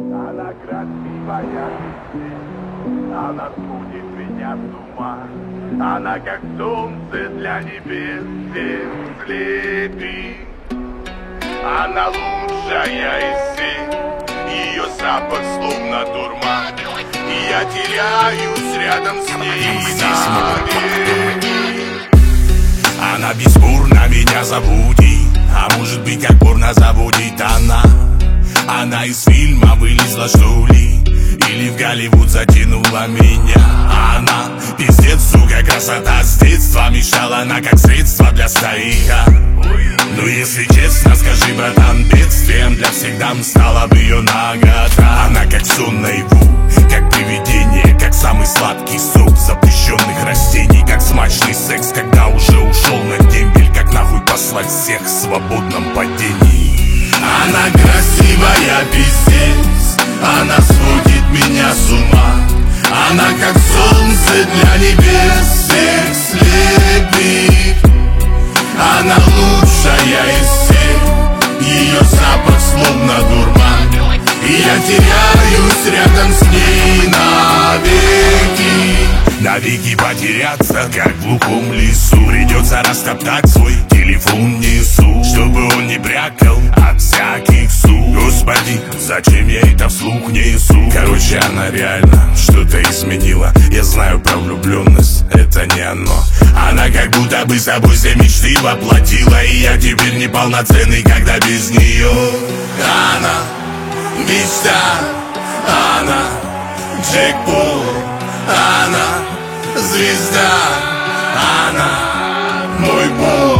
Она красивая, она сводит меня с ума. Она как солнце для небес всех слепит. Она лучшая из всех, ее запах словно дурман. И я теряюсь рядом с ней навеки. Она бесспорно меня забудет, а может быть как порно заводит она из фильма вылезла что ли, или в Голливуд затянула меня. Она пиздец, сука, красота с детства. Мечтала она как средство для старика. Ну если честно, скажи, братан, бедствием для всегда стала бы ее нагота. Она как сон наяву, как привидение, как самый сладкий сок запрещенных растений, как смачный секс, когда уже ушел на дембель, как нахуй послать всех в свободном падении. Она красивая, пиздец, она сводит меня с ума. Она как солнце для небес всех слепит. Она лучшая из всех, ее запах словно дурман. И я теряюсь рядом с ней навеки. Навеки потеряться, как в глухом лесу. Придется растоптать свой телефон несу, чтобы он не брякал от всяких суд. Господи, зачем я это вслух несу? Короче, она реально что-то изменила. Я знаю про влюбленность, это не оно. Она как будто бы собой все мечты воплотила. И я теперь неполноценный, когда без нее. Она мечта, она джекпот, она звезда, она мой бог.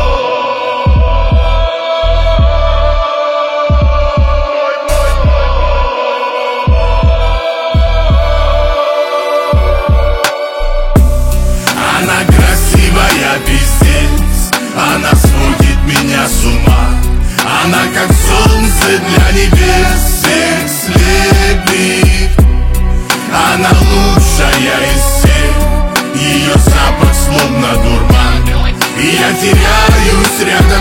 Она красивая, пиздец, она сводит меня с ума. Она как солнце для небес всех слепит. Она лучшая из всех, ее запах словно дурман. И я теряюсь рядом